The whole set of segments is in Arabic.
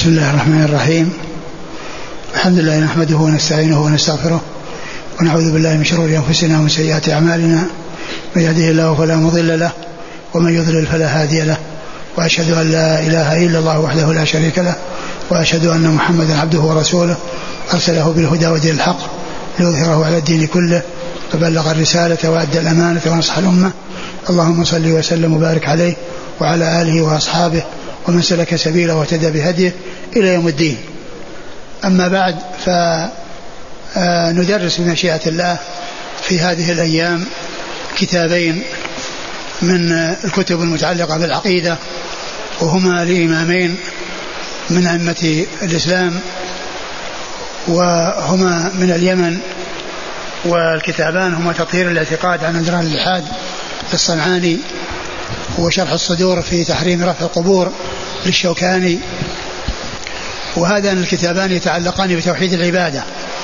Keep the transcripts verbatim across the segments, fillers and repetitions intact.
بسم الله الرحمن الرحيم. الحمد لله نحمده ونستعينه ونستغفره ونعوذ بالله من شرور أنفسنا ومن سيئات أعمالنا، من يهده الله فلا مضل له ومن يضلل فلا هادي له، وأشهد أن لا إله إلا الله وحده لا شريك له، وأشهد أن محمدا عبده ورسوله أرسله بالهدى ودين الحق ليظهره على الدين كله، فبلغ الرسالة وأدى الأمانة ونصح الأمة. اللهم صل وسلم وبارك عليه وعلى آله وأصحابه ومن سلك سبيله واهتدى بهديه إلى يوم الدين. أما بعد، فندرس بمشيئة الله في هذه الأيام كتابين من الكتب المتعلقة بالعقيدة، وهما لإمامين من أئمة الإسلام، وهما من اليمن، والكتابان هما تطهير الاعتقاد عن أدران الإلحاد للصنعاني، وشرح الصدور في تحريم رفع القبور للشوكاني. وهذان الكتابان يتعلقان بتوحيد العبادة،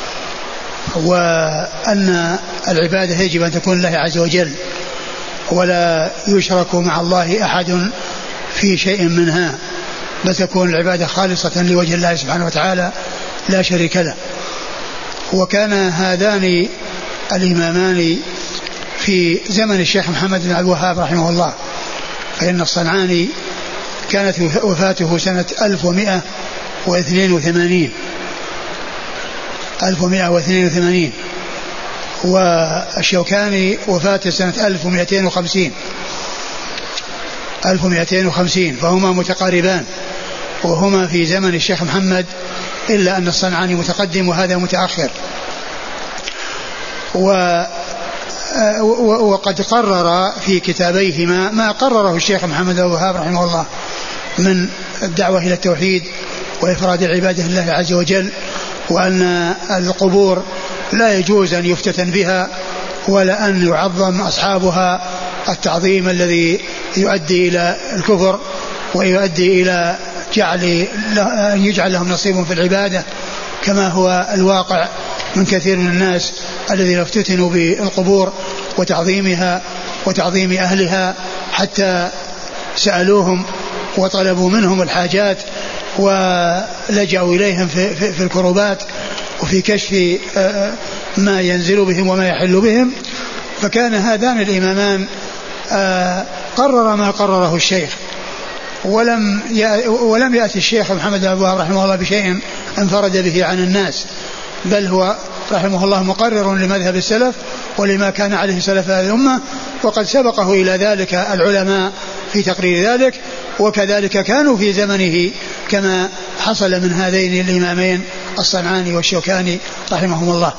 وأن العبادة يجب أن تكون لله عز وجل، ولا يشرك مع الله أحد في شيء منها، بل تكون العبادة خالصة لوجه الله سبحانه وتعالى لا شريك له. وكان هذان الإمامان في زمن الشيخ محمد بن عبد الوهاب رحمه الله، فإن الصنعاني كانت وفاته سنة ألف ومئة واثنين وثمانين ألف ومئة واثنين وثمانين، والشوكاني وفاته سنة ألف ومئتين وخمسين ألف ومئتين وخمسين، فهما متقاربان وهما في زمن الشيخ محمد، إلا أن الصنعاني متقدم وهذا متأخر. و وقد قرر في كتابيهما ما قرره الشيخ محمد بن عبد الوهاب رحمه الله من الدعوة إلى التوحيد وإفراد العبادة لله عز وجل، وأن القبور لا يجوز أن يفتتن بها، ولا أن يعظم أصحابها التعظيم الذي يؤدي إلى الكفر ويؤدي إلى جعل يجعل لهم نصيب في العبادة، كما هو الواقع من كثير من الناس الذين افتتنوا بالقبور وتعظيمها وتعظيم أهلها، حتى سألوهم وطلبوا منهم الحاجات ولجأوا إليهم في, في, في الكروبات وفي كشف ما ينزل بهم وما يحل بهم. فكان هذان الإمامان قرر ما قرره الشيخ، ولم ولم يأتي الشيخ محمد بن عبد الوهاب رحمه الله بشيء انفرد به عن الناس، بل هو رحمه الله مقرر لمذهب السلف ولما كان عليه سلف هذه الأمة، وقد سبقه إلى ذلك العلماء في تقرير ذلك، وكذلك كانوا في زمنه كما حصل من هذين الإمامين الصنعاني والشوكاني رحمهم الله.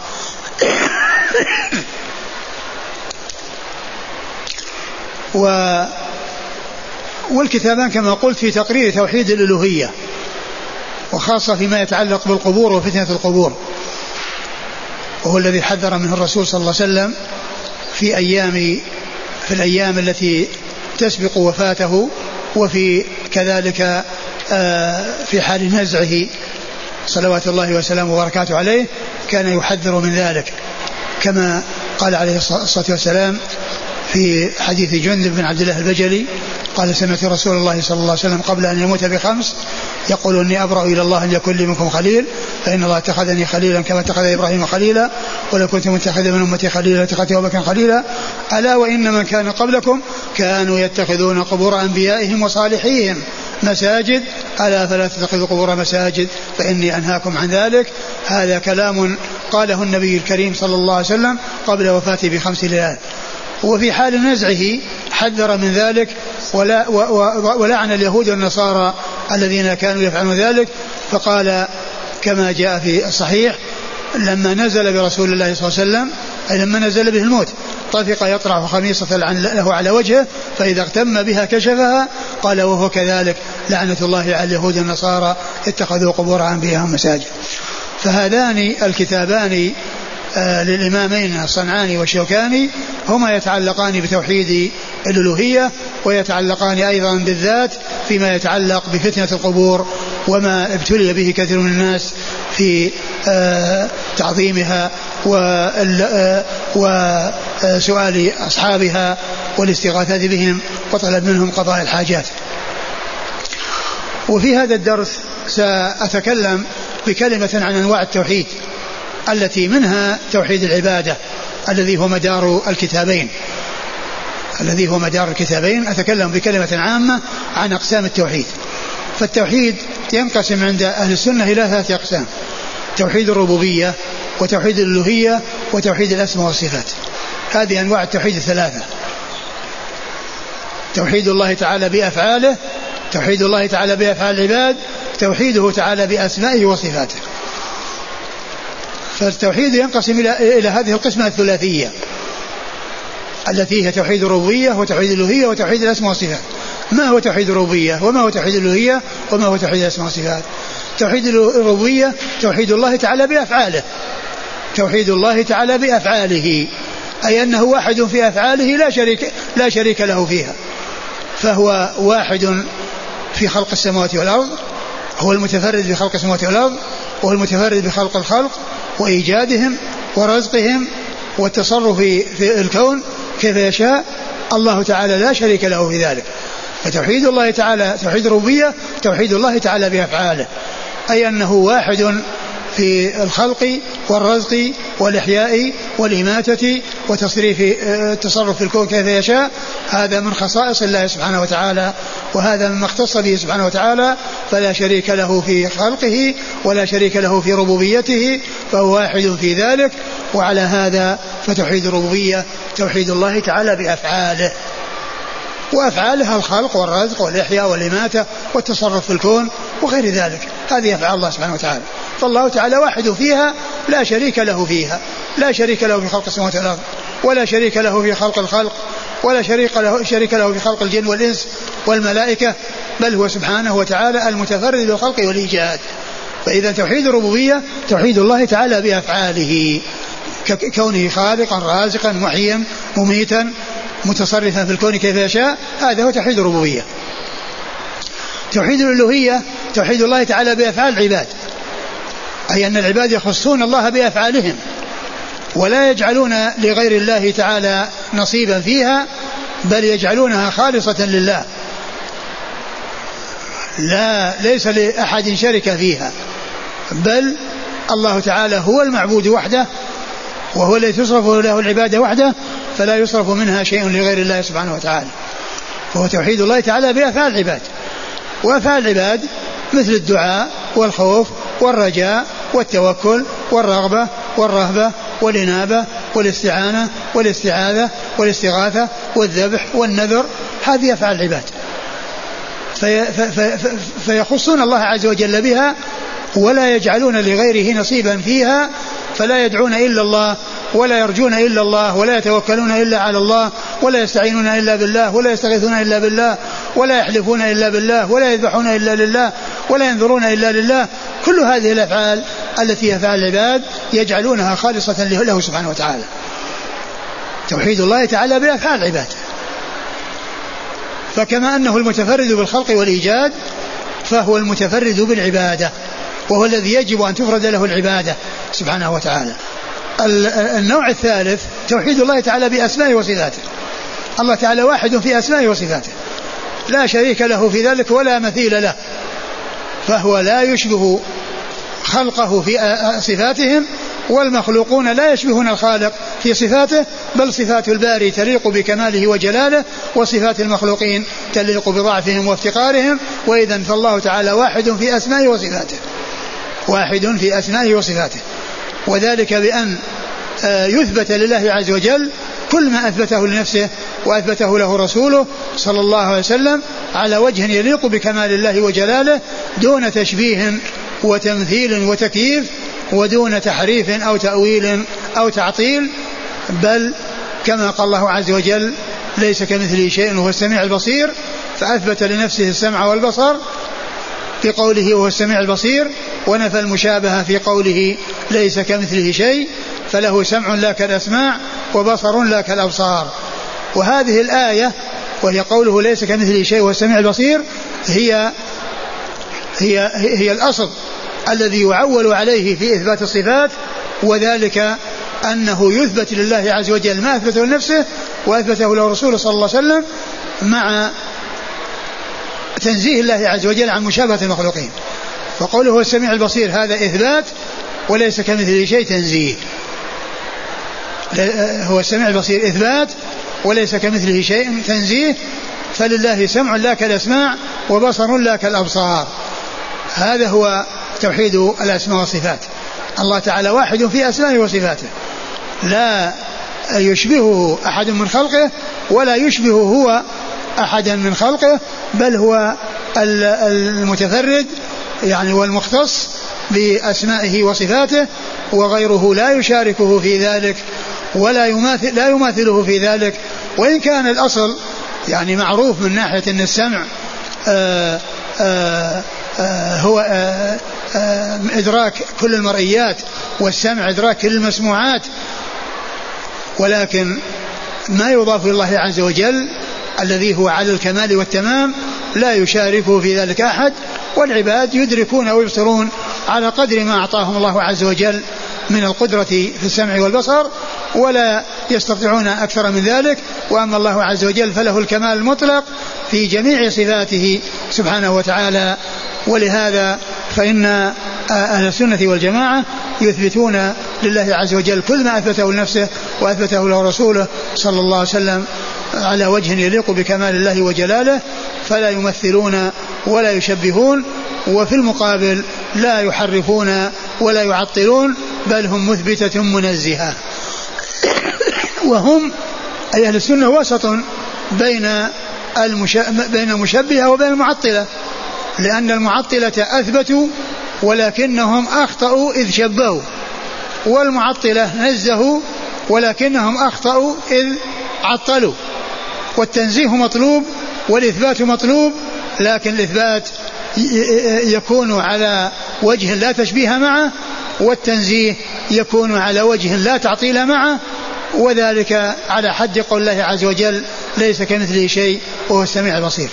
و والكتابان كما قلت في تقرير توحيد الألوهية، وخاصة فيما يتعلق بالقبور وفتنة القبور، وهو الذي حذر منه الرسول صلى الله عليه وسلم في أيام في الأيام التي تسبق وفاته، وفي كذلك في حال نزعه صلوات الله وسلامه وبركاته عليه كان يحذر من ذلك، كما قال عليه الصلاة والسلام في حديث جندب بن عبد الله البجلي قال: سمعت رسول الله صلى الله عليه وسلم قبل أن يموت بخمس يقول: إني أبرأ إلى الله أن يكون لي منكم خليل، فإن الله اتخذني خليلا كما اتخذ إبراهيم خليلا، ولو كنت متخذا من أمتي خليلا لاتخذت أبا بكر خليلا، ألا وإن من كان قبلكم كانوا يتخذون قبور أنبيائهم وصالحيهم مساجد، ألا فلا تتخذوا قبور مساجد فإني أنهاكم عن ذلك. هذا كلام قاله النبي الكريم صلى الله عليه وسلم قبل وفاته بخمس ليال. وفي حال نزعه حذر من ذلك ولا ولعن اليهود والنصارى الذين كانوا يفعلون ذلك، فقال كما جاء في الصحيح: لما نزل برسول الله صلى الله عليه وسلم، أي لما نزل به الموت، طفق يطرح خميصة له على وجهه، فإذا اغتم بها كشفها، قال: وهو كذلك لعنة الله على اليهود والنصارى اتخذوا قبور أنبيائهم مساجد. فهذان الكتابان للإمامين الصنعاني والشوكاني هما يتعلقان بتوحيد الألوهية، ويتعلقان أيضا بالذات فيما يتعلق بفتنة القبور وما ابتلي به كثير من الناس في تعظيمها وسؤال أصحابها والاستغاثة بهم وطلب منهم قضاء الحاجات. وفي هذا الدرس سأتكلم بكلمة عن أنواع التوحيد التي منها توحيد العبادة الذي هو مدار الكتابين الذي هو مدار الكتابين أتكلم بكلمة عامة عن أقسام التوحيد. فالتوحيد ينقسم عند أهل السنة إلى ثلاثة أقسام: توحيد الربوبية وتوحيد الألوهية وتوحيد الأسماء والصفات. هذه أنواع التوحيد الثلاثة: توحيد الله تعالى بأفعاله، توحيد الله تعالى بأفعال العباد، توحيده تعالى بأسمائه وصفاته. فالتوحيد ينقسم إلى, إلى هذه القسمة الثلاثية التي هي توحيد الربوبية وتوحيد الألوهية وتوحيد الأسماء والصفات. ما هو توحيد الربوبية وما هو توحيد الألوهية وما هو توحيد الأسماء والصفات؟ توحيد الربوبية توحيد الله تعالى بأفعاله، توحيد الله تعالى بأفعاله أي أنه واحد في أفعاله لا شريك, لا شريك له فيها، فهو واحد في خلق السماوات والأرض، هو المتفرد بخلق السماوات والأرض، وهو المتفرد بخلق الخلق وإيجادهم ورزقهم والتصرف في الكون كيف يشاء. الله تعالى لا شريك له في ذلك. فتوحيد الله تعالى توحيد الربوبية توحيد الله تعالى بأفعاله أي أنه واحد في الخلق والرزق والإحياء والإماتة وتصريف التصرف في الكون كيف يشاء. هذا من خصائص الله سبحانه وتعالى، وهذا مما اختص به سبحانه وتعالى، فلا شريك له في خلقه ولا شريك له في ربوبيته، فهو واحد في ذلك. وعلى هذا فتوحيد الربوبية توحيد الله تعالى بأفعاله، وأفعالها الخلق والرزق والإحياء والإماتة والتصرف في الكون وغير ذلك، هذه أفعال الله سبحانه وتعالى. فالله تعالى واحد فيها لا شريك له فيها، لا شريك له في خلق السماوات والأرض، ولا شريك له في خلق الخلق، ولا شريك له, شريك له في خلق الجن والإنس والملائكة، بل هو سبحانه وتعالى المتفرد بالخلق والإيجاد. فإذا توحيد الربوبية توحيد الله تعالى بأفعاله ككونه خالقا رازقا محيا مميتا متصرفا في الكون كيف يشاء، هذا هو توحيد الربوبية. توحيد الألوهية توحيد الله تعالى بأفعال العباد، أي أن العباد يخصون الله بأفعالهم ولا يجعلون لغير الله تعالى نصيبا فيها، بل يجعلونها خالصة لله، لا ليس لأحد شرك فيها، بل الله تعالى هو المعبود وحده، وهو الذي تصرف له العبادة وحده، فلا يصرف منها شيء لغير الله سبحانه وتعالى. وهو توحيد الله تعالى بأفعال العباد. وأفعال العباد مثل الدعاء والخوف والرجاء والتوكل والرغبة والرهبة والإنابة والاستعانة والاستعاذة والاستغاثة والذبح والنذر، هذه أفعال العباد، في في في فيخصون الله عز وجل بها ولا يجعلون لغيره نصيبا فيها، فلا يدعون إلا الله ولا يرجون إلا الله ولا يتوكلون إلا على الله ولا يستعينون إلا بالله ولا يستغيثون إلا بالله ولا يحلفون إلا بالله ولا يذبحون إلا لله ولا ينذرون إلا لله. كل هذه الأفعال التي يفعل العباد يجعلونها خالصة له سبحانه وتعالى. توحيد الله تعالى بأفعال العباد. فكما أنه المتفرد بالخلق والإيجاد فهو المتفرد بالعبادة، وهو الذي يجب أن تفرد له العبادة سبحانه وتعالى. النوع الثالث توحيد الله تعالى بأسمائه وصفاته. الله تعالى واحد في أسمائه وصفاته لا شريك له في ذلك ولا مثيل له، فهو لا يشبه خلقه في صفاتهم، والمخلوقون لا يشبهون الخالق في صفاته، بل صفات الباري تليق بكماله وجلاله، وصفات المخلوقين تليق بضعفهم وافتقارهم. وإذا فالله تعالى واحد في أسمائه وصفاته، واحد في أسمائه وصفاته، وذلك بأن يثبت لله عز وجل كل ما أثبته لنفسه وأثبته له رسوله صلى الله عليه وسلم على وجه يليق بكمال الله وجلاله، دون تشبيه وتمثيل وتكييف، ودون تحريف أو تأويل أو تعطيل، بل كما قال الله عز وجل ليس كمثله شيء وهو السميع البصير، فأثبت لنفسه السمع والبصر في قوله وهو السميع البصير، ونفى المشابهة في قوله ليس كمثله شيء، فله سمع لا كالأسماع وبصر لا كالأبصار. وهذه الآية وهي قوله ليس كمثله شيء وهو السميع البصير هي هي هي الأصل الذي يعول عليه في إثبات الصفات، وذلك أنه يثبت لله عز وجل ما أثبته لنفسه وأثبته له رسوله صلى الله عليه وسلم، مع تنزيه الله عز وجل عن مشابهة المخلوقين. فقوله هو السميع البصير هذا إثبات وليس كمثله شيء تنزيه. هو السميع البصير إثبات وليس كمثله شيء تنزيه. فلله سمع لا كالأسماع وبصر لا كالأبصار. هذا هو توحيد الأسماء والصفات. الله تعالى واحد في أسمائه وصفاته لا يشبهه أحد من خلقه ولا يشبه هو أحدا من خلقه بل هو المتفرد يعني والمختص بأسمائه وصفاته وغيره لا يشاركه في ذلك ولا يماثل لا يماثله في ذلك. وإن كان الأصل يعني معروف من ناحية أن السمع آآ آآ آآ هو آآ آآ إدراك كل المرئيات والسمع إدراك كل المسموعات ولكن ما يضاف إلى الله عز وجل الذي هو على الكمال والتمام لا يشاركه في ذلك أحد والعباد يدركون ويبصرون على قدر ما أعطاهم الله عز وجل من القدرة في السمع والبصر ولا يستطيعون أكثر من ذلك. وأما الله عز وجل فله الكمال المطلق في جميع صفاته سبحانه وتعالى. ولهذا فإن أهل السنة والجماعة يثبتون لله عز وجل كل ما أثبته لنفسه وأثبته له رسوله صلى الله عليه وسلم على وجه يليق بكمال الله وجلاله فلا يمثلون ولا يشبهون وفي المقابل لا يحرفون ولا يعطلون بل هم مثبتة منزهة. وهم أي أهل السنة وسط بين بين المشبهة وبين المعطلة لأن المعطلة أثبتوا ولكنهم أخطأوا إذ شبهوا والمعطلة نزهوا ولكنهم أخطأوا إذ عطلوا. والتنزيه مطلوب والإثبات مطلوب لكن الإثبات يكون على وجه لا تشبيه معه والتنزيه يكون على وجه لا تعطيل معه وذلك على حد قول الله عز وجل ليس كمثله شيء وهو السميع البصير.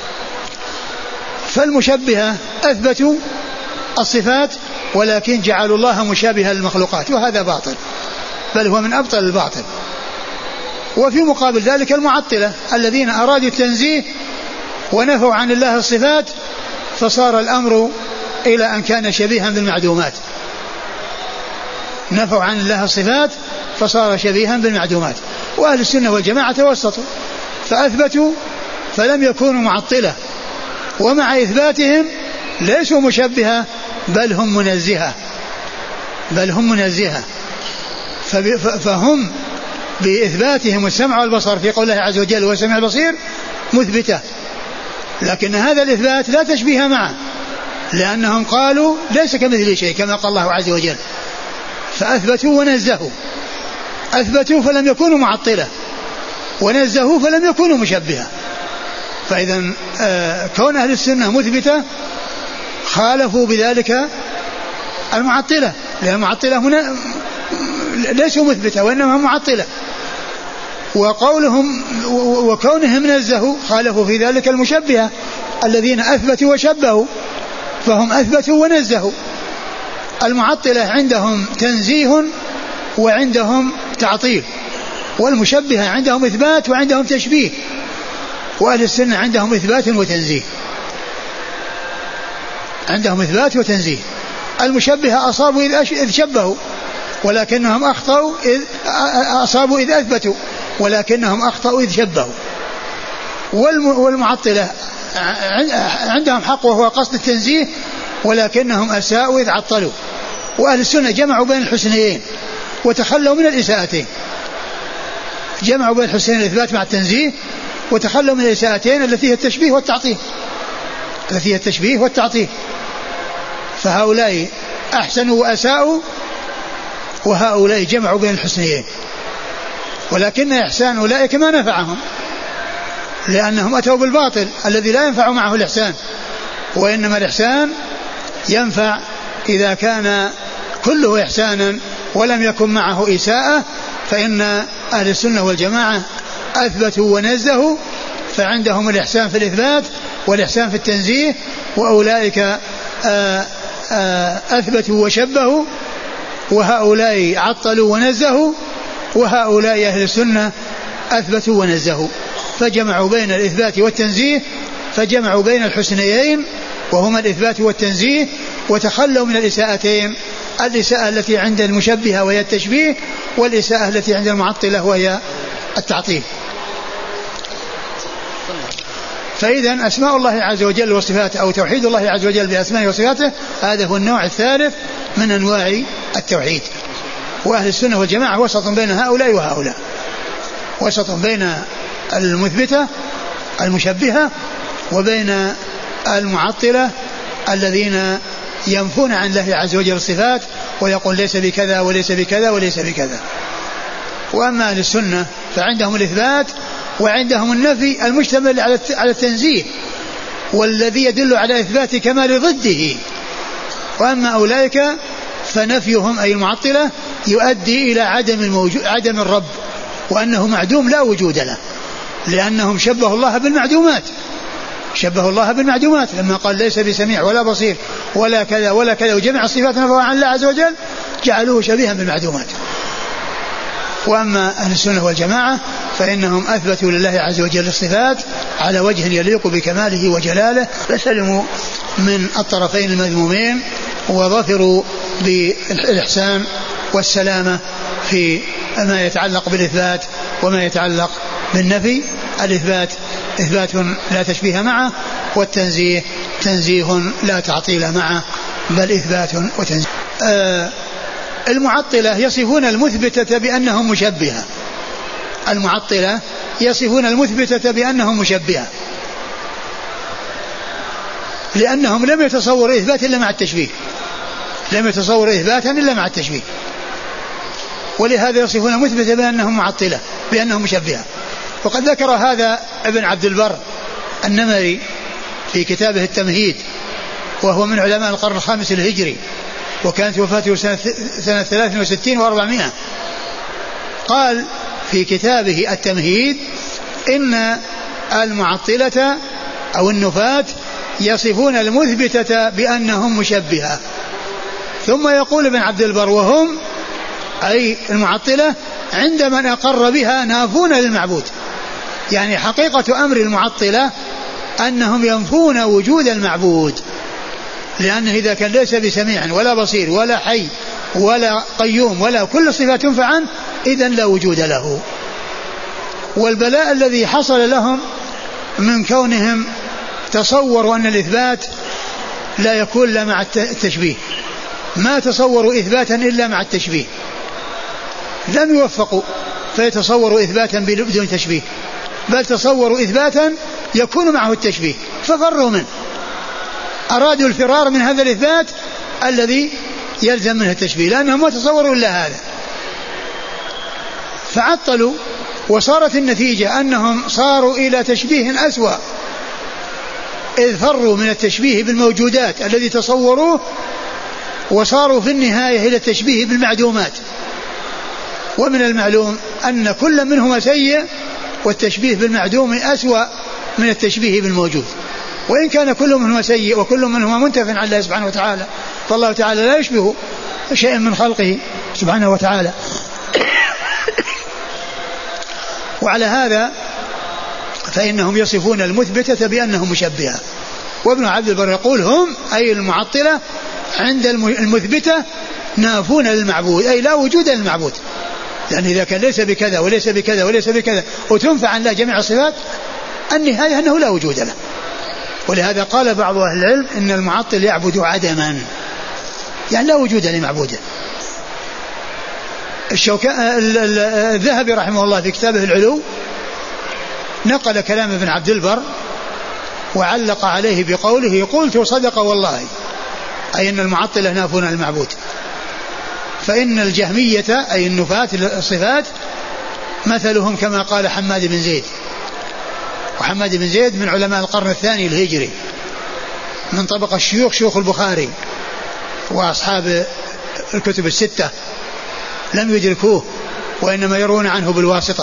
فالمشبهة أثبتوا الصفات ولكن جعلوا الله مشابها للمخلوقات وهذا باطل بل هو من أبطل الباطل. وفي مقابل ذلك المعطلة الذين أرادوا التنزيه ونفوا عن الله الصفات فصار الأمر إلى أن كان شبيها بالمعدومات نفوا عن الله الصفات فصار شبيها بالمعدومات. وأهل السنة والجماعة توسطوا فأثبتوا فلم يكونوا معطلة ومع إثباتهم ليسوا مشبهة بل هم منزهة بل هم منزهة فهم بإثباتهم السمع والبصر في قول الله عز وجل هو السميع البصير مثبتة لكن هذا الإثبات لا تشبيه معه لأنهم قالوا ليس كمثله شيء كما قال الله عز وجل فأثبتوا ونزهوا أثبتوا فلم يكونوا معطلة ونزهوا فلم يكونوا مشبهة. فإذا آه كون أهل السنة مثبتة خالفوا بذلك المعطلة لأن المعطلة هنا ليسوا مثبتة وإنما معطلة وقولهم وكونهم نزهوا خالفوا في ذلك المشبهة الذين أثبتوا وشبهوا فهم أثبتوا ونزهوا. المعطلة عندهم تنزيه وعندهم تعطيل والمشبهة عندهم إثبات وعندهم تشبيه وأهل السنة عندهم إثبات وتنزيه عندهم إثبات وتنزيه. المشبهة أصابوا إذ شبهوا ولكنهم أخطأوا إذ أصابوا إذ أثبتوا ولكنهم أخطأوا إذ شبهوا. والمعطلة عندهم حق وهو قصد التنزيه ولكنهم أساءوا إذ عطلوا. وأهل السنة جمعوا بين الحسنيين وتخلوا من الإساءتين جمعوا بين الحسنيين الإثبات مع التنزيه وتخلوا من الإساءتين التي هي التشبيه والتعطيل التي هي التشبيه والتعطيل. فهؤلاء أحسنوا وأساءوا وهؤلاء جمعوا بين الحسنيين ولكن إحسان أولئك ما نفعهم لأنهم أتوا بالباطل الذي لا ينفع معه الإحسان وإنما الإحسان ينفع إذا كان كله إحسانا ولم يكن معه إساءة. فإن أهل السنة والجماعة أثبتوا ونزهوا فعندهم الإحسان في الإثبات والإحسان في التنزيه وأولئك أثبتوا وشبهوا وهؤلاء عطلوا ونزهوا وهؤلاء أهل السنة أثبتوا ونزهوا فجمعوا بين الإثبات والتنزيه فجمعوا بين الحسنيين وهما الإثبات والتنزيه وتخلوا من الإساءتين، الإساءة التي عند المشبهة وهي التشبيه، والإساءة التي عند المعطلة وهي التعطيل. فإذا أسماء الله عز وجل وصفاته أو توحيد الله عز وجل بأسمائه وصفاته هذا هو النوع الثالث من أنواع التوحيد. وأهل السنة والجماعة وسط بين هؤلاء وهؤلاء، وسط بين المثبتة المشبهة وبين المعطلة الذين ينفون عن الله عز وجل الصفات ويقول ليس بكذا وليس بكذا وليس بكذا. وأما أهل السنة فعندهم الإثبات وعندهم النفي المشتمل على التنزيه والذي يدل على إثبات كمال ضده. وأما أولئك فنفيهم أي المعطلة يؤدي إلى عدم الموجود عدم الرب، وأنه معدوم لا وجود له، لأنهم شبهوا الله بالمعدومات، شبهوا الله بالمعدومات لما قال ليس بسميع ولا بصير ولا كذا ولا كذا، وجمع الصفات نفوها عن الله عز وجل جعلوه شبيها بالمعدومات. وأما أهل السنة والجماعة فإنهم أثبتوا لله عز وجل الصفات على وجه يليق بكماله وجلاله، فسلموا من الطرفين المذمومين وظفروا بالإحسان والسلامة في ما يتعلق بالإثبات وما يتعلق بالنفي. الإثبات إثبات لا تشبيه معه، والتنزيه تنزيه لا تعطيل معه بل إثبات وتنزيه. آه المعطلة يصفون المثبتة بأنهم مشبهة، المعطلة يصفون المثبتة بأنهم مشبهة لأنهم لم يتصوروا إثبات إلا مع التشبيه، لم يتصوروا إثباتا إلا مع التشبيه، ولهذا يصفون المثبتة بأنهم معطلة بأنهم مشبهة. وقد ذكر هذا ابن عبد البر النمري في كتابه التمهيد، وهو من علماء القرن الخامس الهجري، وكانت وفاته سنة, سنة ثلاث وستين وأربعمائة. قال في كتابه التمهيد إن المعطلة أو النفاة يصفون المثبتة بأنهم مشبهة. ثم يقول ابن عبد البر وهم أي المعطلة عند من أقر بها نافون للمعبود، يعني حقيقة أمر المعطلة أنهم ينفون وجود المعبود، لأنه إذا كان ليس بسميع ولا بصير ولا حي ولا قيوم ولا كل صفات تنفع عنه إذن لا وجود له. والبلاء الذي حصل لهم من كونهم تصوروا أن الإثبات لا يكون إلا مع التشبيه، ما تصوروا إثباتا إلا مع التشبيه، لم يوفقوا فيتصوروا إثباتا بدون تشبيه، بل تصوروا إثباتا يكون معه التشبيه ففروا منه، أرادوا الفرار من هذا الإثبات الذي يلزم منه التشبيه، لأنهم ما تصوروا إلا هذا فعطلوا. وصارت النتيجة أنهم صاروا إلى تشبيه أسوأ، إذ فروا من التشبيه بالموجودات الذي تصوروه وصاروا في النهاية إلى التشبيه بالمعدومات. ومن المعلوم أن كل منهما سيء، والتشبيه بالمعدوم أسوأ من التشبيه بالموجود، وإن كان كل منهما سيء وكل منهما منتف عن الله سبحانه وتعالى، فالله تعالى لا يشبه شيئا من خلقه سبحانه وتعالى. وعلى هذا فإنهم يصفون المثبتة بأنهم مشبهة. وابن عبد البر يقول هم أي المعطلة عند المثبتة نافون للمعبود، أي لا وجود للمعبود، يعني إذا كان ليس بكذا وليس بكذا وليس بكذا وتنفع عن الله جميع الصفات النهاية أنه لا وجود له. ولهذا قال بعض أهل العلم إن المعطل يعبد عدما، يعني لا وجود لمعبوده. الذهبي رحمه الله في كتابه العلو نقل كلام ابن عبد البر وعلق عليه بقوله قلت صدق والله، أي أن المعطلة نافون المعبود. فإن الجهمية أي النفاة الصفات مثلهم كما قال حماد بن زيد، وحماد بن زيد من علماء القرن الثاني الهجري من طبقة الشيوخ شيوخ البخاري وأصحاب الكتب الستة، لم يدركوه وإنما يرون عنه بالواسطة.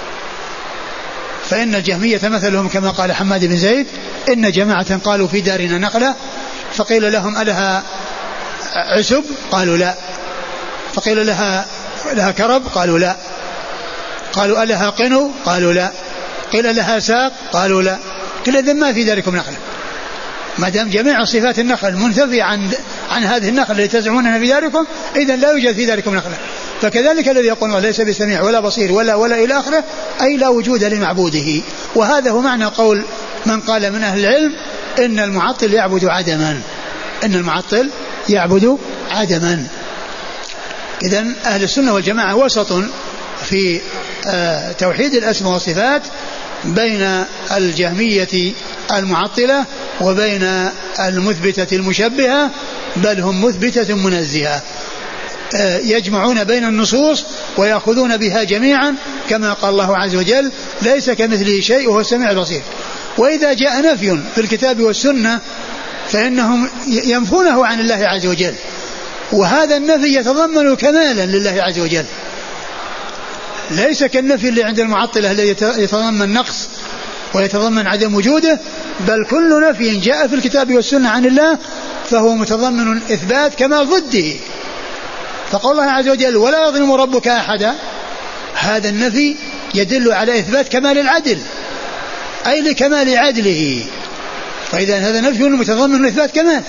فإن الجهمية مثلهم كما قال حماد بن زيد إن جماعة قالوا في دارنا نقلة، فقيل لهم ألها عسب؟ قالوا لا. فقيل لها لها كرب؟ قالوا لا. قالوا ألها قنو؟ قالوا لا. قيل لها ساق؟ قالوا لا. قيل إذن ما في ذلكم نقلة، ما دام جميع صفات النخل منتفية عن عن هذه النخلة التي تزعمونها في داركم إذن لا يوجد في داركم نخلة. فكذلك الذي يقول الله ليس بسميع ولا بصير ولا ولا إلى آخره أي لا وجود لمعبوده. وهذا هو معنى قول من قال من أهل العلم إن المعطل يعبد عدما، إن المعطل يعبد عدما. إذن أهل السنة والجماعة وسط في توحيد الأسماء والصفات بين الجهمية المعطلة وبين المثبتة المشبهة، بل هم مثبتة منزهة، يجمعون بين النصوص ويأخذون بها جميعا كما قال الله عز وجل ليس كمثله شيء وهو السميع البصير. وإذا جاء نفي في الكتاب والسنة فإنهم ينفونه عن الله عز وجل، وهذا النفي يتضمن كمالا لله عز وجل، ليس كالنفي اللي عند المعطلة الذي يتضمن نقص ويتضمن عدم وجوده، بل كل نفي جاء في الكتاب والسنة عن الله فهو متضمن إثبات كمال ضده. فقول الله عز وجل ولا يظلم ربك أحدا، هذا النفي يدل على إثبات كمال العدل أي لكمال عدله، فإذا هذا نفي متضمن إثبات كمال.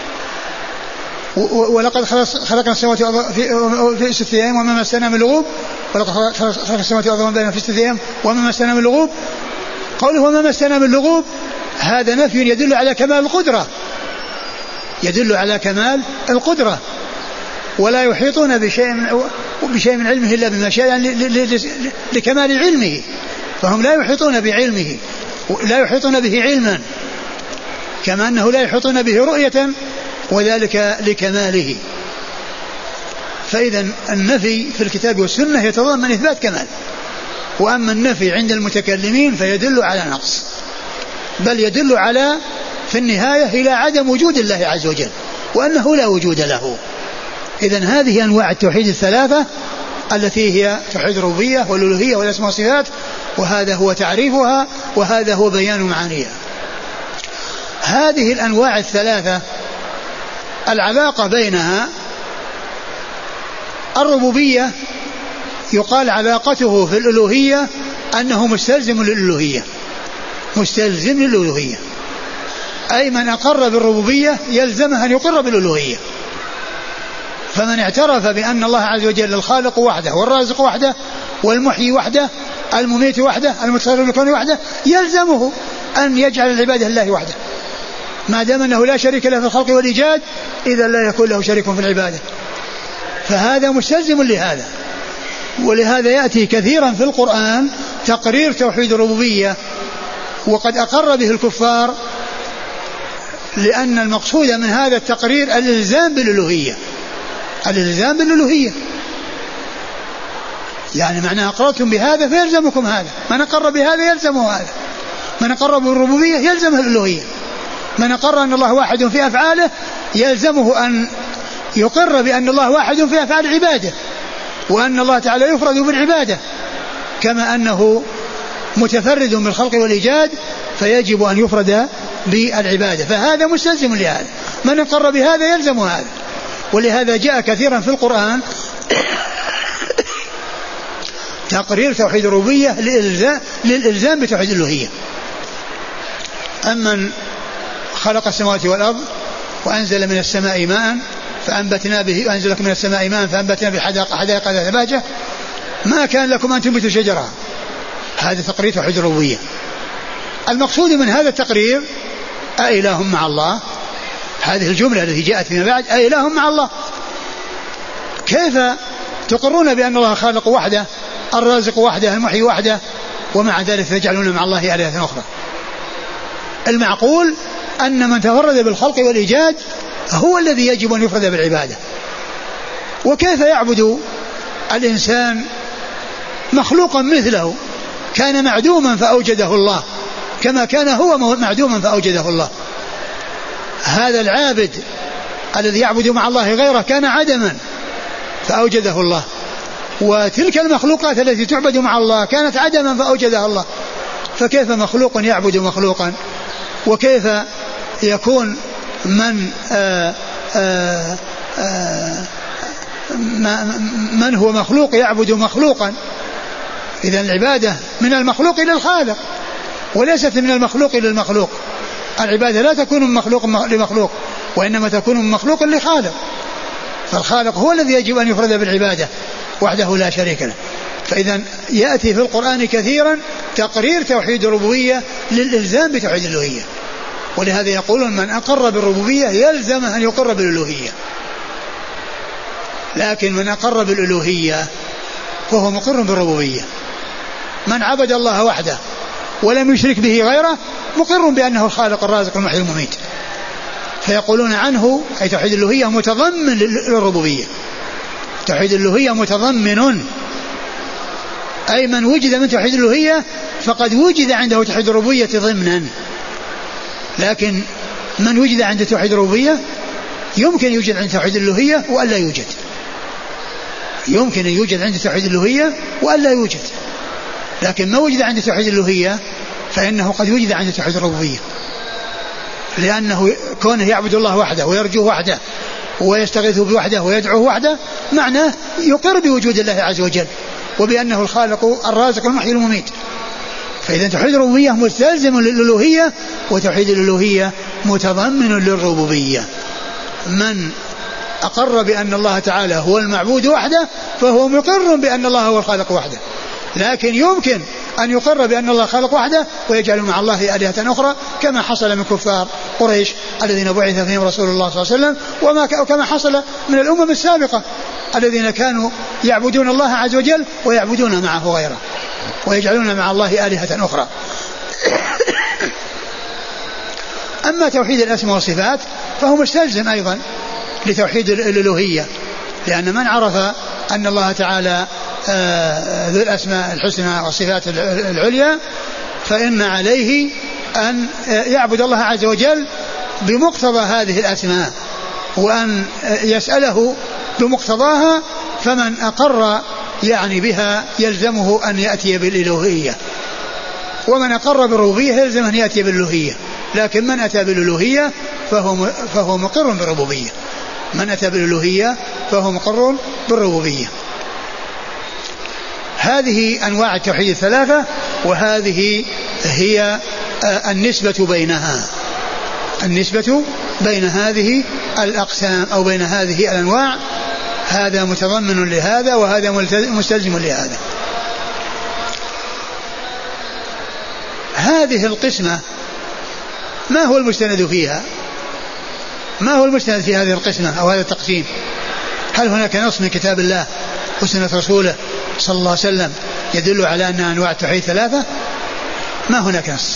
ولقد خلقنا السماوات في ستة أيام وما مسنا من لغوب، ولقد خلقنا السماوات والأرض بينهما في ستة أيام وما مسنا من لغوب، قوله وما مسنا من لغوب هذا نفي يدل على كمال القدرة، يدل على كمال القدرة. ولا يحيطون بشيء من بشيء من علمه إلا بما شاء، يعني لكمال علمه، فهم لا يحيطون بعلمه، لا يحيطون به علما، كما أنه لا يحيطون به رؤية، وذلك لكماله. فإذا النفي في الكتاب والسنة يتضمن إثبات كمال، وأما النفي عند المتكلمين فيدل على نقص، بل يدل على في النهاية إلى عدم وجود الله عز وجل وأنه لا وجود له. إذن هذه أنواع التوحيد الثلاثة التي هي توحيد الربوبية والألوهية والأسماء والصفات، وهذا هو تعريفها وهذا هو بيان معانيها. هذه الأنواع الثلاثة العلاقة بينها الربوبية يقال علاقته في الألوهية أنه مستلزم للألوهية، مستلزم للألوهية، أي من أقر بالربوبية يلزمه أن يقر بالألوهية. فمن اعترف بأن الله عز وجل الخالق وحده والرازق وحده والمحيي وحده المميت وحده المتصرف بالكون وحده يلزمه أن يجعل العبادة لله وحده، ما دام أنه لا شريك له في الخلق والإيجاد إذا لا يكون له شريك في العبادة، فهذا مستلزم لهذا. ولهذا يأتي كثيرا في القرآن تقرير توحيد الربوبية، وقد أقر به الكفار، لأن المقصود من هذا التقرير الإلزام بالألوهية، الإلزام بالألوهية، يعني معناها أقررتم بهذا فيلزمكم هذا، من أقر بهذا يلزمه هذا، من أقر بالربوبية يلزمه الألوهية، من أقر أن الله واحد في أفعاله يلزمه أن يقر بأن الله واحد في أفعال عباده، وأن الله تعالى يفرد بالعبادة كما أنه متفرد بالخلق والإيجاد فيجب أن يفرد بالعبادة، فهذا مستلزم لهذا، من أقر بهذا يلزم هذا. ولهذا جاء كثيرا في القرآن تقرير توحيد الربوبية للإلزام بتوحيد الألوهية. أمن خلق السماوات والأرض وأنزل من السماء ماء فأنبتنا به، وأنزل من السماء ماء فأنبتنا به حدائق ذات بهجة ما كان لكم أن تنبتوا شجرها، هذا تقرير توحيد الربوبية. المقصود من هذا التقرير أإله مع الله، هذه الجملة التي جاءت فيما بعد أإله مع الله، كيف تقرون بأن الله خالق وحده الرازق وحده المحيي وحده ومع ذلك تجعلون مع الله آلهة أخرى؟ المعقول أن من تفرد بالخلق والإيجاد هو الذي يجب أن يفرد بالعبادة. وكيف يعبد الإنسان مخلوقا مثله كان معدوما فأوجده الله، كما كان هو معدوما فأوجده الله؟ هذا العابد الذي يعبد مع الله غيره كان عدما فأوجده الله، وتلك المخلوقات التي تعبد مع الله كانت عدما فأوجدها الله، فكيف مخلوق يعبد مخلوقا؟ وكيف يكون من آآ آآ آآ من هو مخلوق يعبد مخلوقا؟ إذن العبادة من المخلوق إلى الخالق وليست من المخلوق إلى المخلوق. العبادة لا تكون من مخلوق لمخلوق، وإنما تكون من مخلوق لخالق، فالخالق هو الذي يجب أن يفرد بالعبادة وحده لا شريك له. فإذا يأتي في القرآن كثيرا تقرير توحيد الربوبية للإلزام بتوحيد الألوهية، ولهذا يقولون من أقر بالربوبية يلزم أن يقر بالألوهية. لكن من أقر بالألوهية فهو مقر بالربوبية. من عبد الله وحده ولم يشرك به غيره مقر بأنه الخالق الرازق المحيي المميت، فيقولون عنه أي توحيد الألوهية متضمن للربوبية. توحيد الألوهية متضمن، أي من وجد من توحيد الألوهية فقد وجد عنده توحيد الربوبية ضمنا. لكن من وجد عند توحيد الربوبية يمكن يوجد عند توحيد الألوهية وألا يوجد، يمكن أن يوجد عند توحيد الألوهية وألا يوجد. لكن ما وجد عند توحيد الألوهية فإنه قد وجد عند توحيد الربوبية، لأنه كونه يعبد الله وحده ويرجوه وحده ويستغيث بوحده ويدعوه وحده معناه يقر بوجود الله عز وجل وبأنه الخالق الرازق المحيي المميت. فإذا توحيد الربوبية مستلزم للألوهية وتوحيد الألوهية متضمن للربوبية. من أقر بأن الله تعالى هو المعبود وحده فهو مقر بأن الله هو الخالق وحده. لكن يمكن أن يقر بأن الله خالق وحده ويجعل مع الله آلهة أخرى كما حصل من كفار قريش الذين بعث فيهم رسول الله صلى الله عليه وسلم، وكما حصل من الأمم السابقة الذين كانوا يعبدون الله عز وجل ويعبدون معه غيره ويجعلون مع الله آلهة أخرى. أما توحيد الأسماء والصفات فهو مستلزم أيضا لتوحيد الألوهية، لأن من عرف أن الله تعالى ذو الأسماء الحسنى والصفات العليا فإن عليه أن يعبد الله عز وجل بمقتضى هذه الأسماء وأن يسأله بمقتضاها. فمن أقر يعني بها يلزمه أن يأتي بالألوهية، ومن أقر بالربوبية يلزم أن يأتي بالألوهية. لكن من أتى بالألوهية فهو فهو مقر بالربوبية، من أتى بالألوهية فهو مقر بالربوبية. هذه أنواع التوحيد الثلاثة، وهذه هي النسبة بينها، النسبة بين هذه الأقسام أو بين هذه الأنواع، هذا متضمن لهذا وهذا مستلزم لهذا. هذه القسمة ما هو المستند فيها؟ ما هو المستند في هذه القسمة أو هذا التقسيم؟ هل هناك نص من كتاب الله وسنة رسوله صلى الله عليه وسلم يدل على أن أنواع التوحيد ثلاثة؟ ما هناك نص،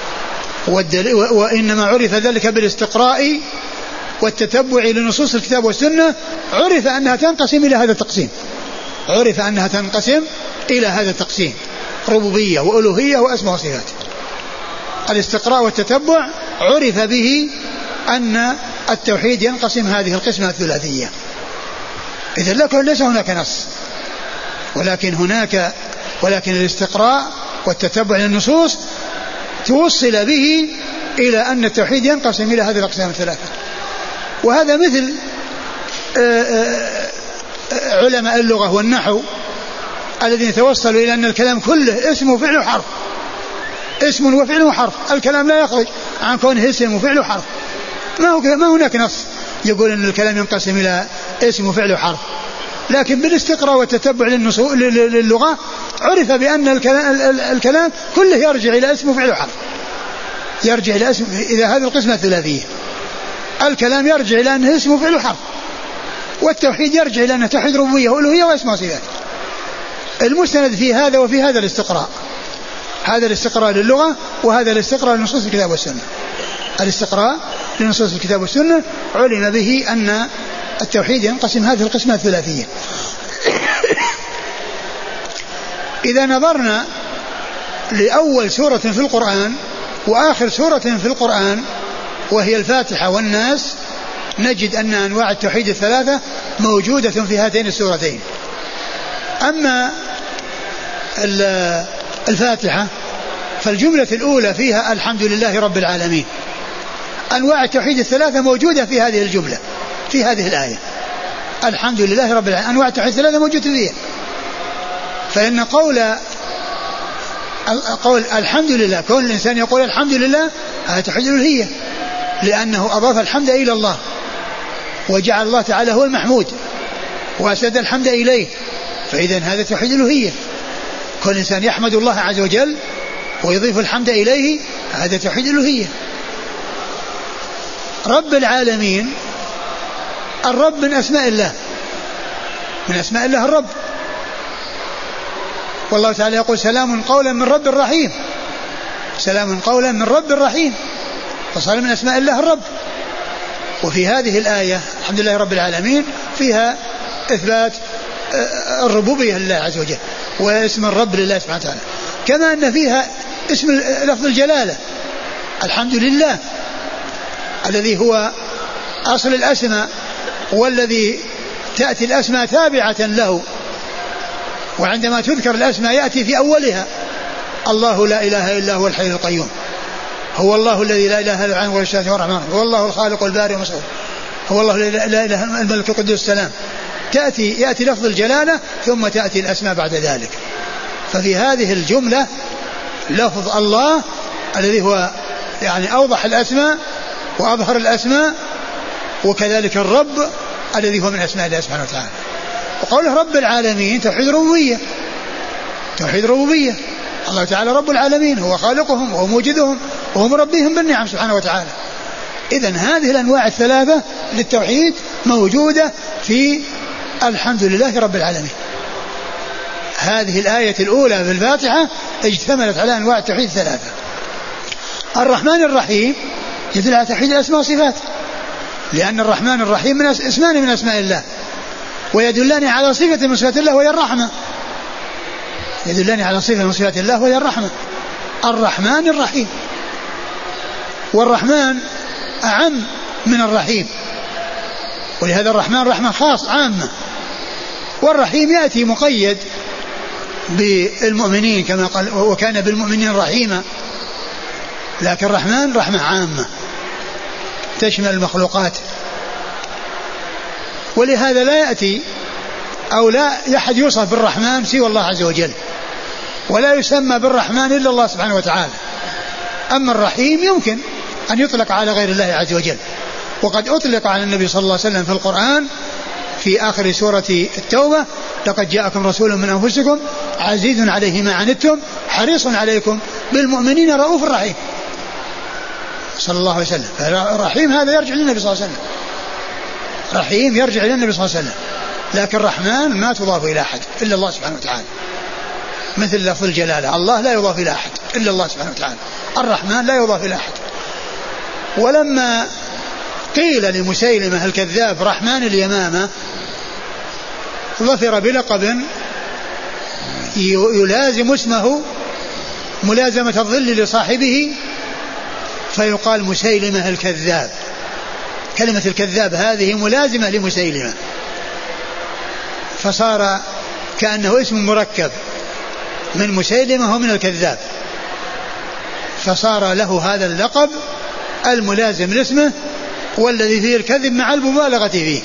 وإنما عرف ذلك بالاستقراء والتتبع لنصوص الكتاب والسنة. عرف أنها تنقسم إلى هذا التقسيم، عرف أنها تنقسم إلى هذا التقسيم: ربوبية وألوهية وأسماء وصفات. الاستقراء والتتبع عرف به أن التوحيد ينقسم هذه القسمة الثلاثية. إذن لكن ليس هناك نص، ولكن هناك ولكن الاستقراء والتتبع للنصوص توصل به إلى أن التوحيد ينقسم إلى هذه الأقسام الثلاثة. وهذا مثل علماء اللغة والنحو الذين توصلوا إلى أن الكلام كله اسم وفعل وحرف، اسم وفعل وحرف، الكلام لا يخرج عن كونه اسم وفعل وحرف. ما هو ما هناك نص يقول أن الكلام ينقسم إلى اسم وفعل وحرف، لكن بالاستقراء والتتبع للغة عرف بأن الكلام كله يرجع إلى اسم وفعل وحرف، يرجع إلى اسم. إذا هذه القسمة الثلاثية الكلام يرجع إلى أنه اسم وفعل وحرف، والتوحيد يرجع إلى أنه توحيد ربوبية وألوهية وأسماء وصفات. المستند في هذا وفي هذا الاستقراء، هذا الاستقراء للغة وهذا الاستقراء لنصوص الكتاب والسنة. الاستقراء لنصوص الكتاب والسنة علم به أن التوحيد ينقسم هذه القسمة الثلاثية. إذا نظرنا لأول سورة في القرآن وآخر سورة في القرآن وهي الفاتحة والناس نجد أن أنواع التوحيد الثلاثة موجودة في هاتين السورتين. أما الفاتحة فالجملة الأولى فيها الحمد لله رب العالمين. أنواع التوحيد الثلاثة موجودة في هذه الجملة، في هذه الآية الحمد لله رب العالمين. أنواع التوحيد الثلاثة موجودة فيها. فإن قول قول الحمد لله، كون الإنسان يقول الحمد لله هذا توحيد الألوهية، لأنه أضاف الحمد إلى الله وجعل الله تعالى هو المحمود وأسد الحمد إليه، فإذا هذا توحيد الألوهية. كل إنسان يحمد الله عز وجل ويضيف الحمد إليه، هذا توحيد الألوهية. رب العالمين، الرب من أسماء الله، من أسماء الله الرب، والله تعالى يقول سلام قولا من رب رحيم، سلام قولا من رب رحيم، فصار من أسماء الله الرب. وفي هذه الآية الحمد لله رب العالمين فيها إثبات الربوبية لله عز وجل واسم الرب لله سبحانه وتعالى، كما أن فيها اسم لفظ الجلالة الحمد لله الذي هو أصل الأسماء والذي تأتي الأسماء تابعة له، وعندما تذكر الأسماء يأتي في أولها الله لا إله إلا هو الحي القيوم، هو الله الذي لا إله إلا هو الرحمن، هو الله الخالق البارئ المصور، هو الله لا إله إلا هو الملك القدوس السلام. تأتي يأتي لفظ الجلالة ثم تأتي الأسماء بعد ذلك. ففي هذه الجملة لفظ الله الذي هو يعني أوضح الأسماء وأظهر الأسماء، وكذلك الرب الذي هو من أسماء الله سبحانه وتعالى. وقوله رب العالمين توحيد ربوبية، توحيد ربوبية، الله تعالى رب العالمين، هو خالقهم وهو موجدهم وهو مربيهم بالنعم سبحانه وتعالى. إذن هذه الأنواع الثلاثة للتوحيد موجودة في الحمد لله رب العالمين. هذه الآية الأولى في الفاتحة اجتملت على أنواع التوحيد الثلاثة. الرحمن الرحيم يدل على توحيد الأسماء والصفات، لأن الرحمن الرحيم من اسمان من أسماء الله، ويدلان على صفة من صفات الله وهي الرحمة، يدلان على صفة من صفات الله وهي الرحمة. الرحمن الرحيم، والرحمن أعم من الرحيم، ولهذا الرحمن رحمة خاص عامة، والرحيم يأتي مقيد بالمؤمنين كما قال وكان بالمؤمنين رحيما، لكن الرحمن رحمة عامة تشمل المخلوقات. ولهذا لا يأتي أو لا يحد يوصف بالرحمن سوى الله عز وجل، ولا يسمى بالرحمن إلا الله سبحانه وتعالى. أما الرحيم يمكن أن يطلق على غير الله عز وجل، وقد أطلق على النبي صلى الله عليه وسلم في القرآن في آخر سورة التوبة لقد جاءكم رسول من أنفسكم عزيز عليه ما عنتم حريص عليكم بالمؤمنين رؤوف رحيم صلى الله عليه وسلم. الرحيم هذا يرجع للنبي صلى الله عليه وسلم، رحيم يرجع إلى النبي صلى الله عليه وسلم، لكن الرحمن ما تضاف إلى أحد إلا الله سبحانه وتعالى، مثل لفظ الجلالة الله لا يضاف إلى أحد إلا الله سبحانه وتعالى، الرحمن لا يضاف إلى أحد. ولما قيل لمسيلمة الكذاب رحمن اليمامة ظفر بلقب يلازم اسمه ملازمة الظل لصاحبه، فيقال مسيلمة الكذاب. كلمة الكذاب هذه ملازمة لمسيلمة، فصار كأنه اسم مركب من مسيلمة ومن الكذاب، فصار له هذا اللقب الملازم لاسمه والذي فيه الكذب مع المبالغة فيه.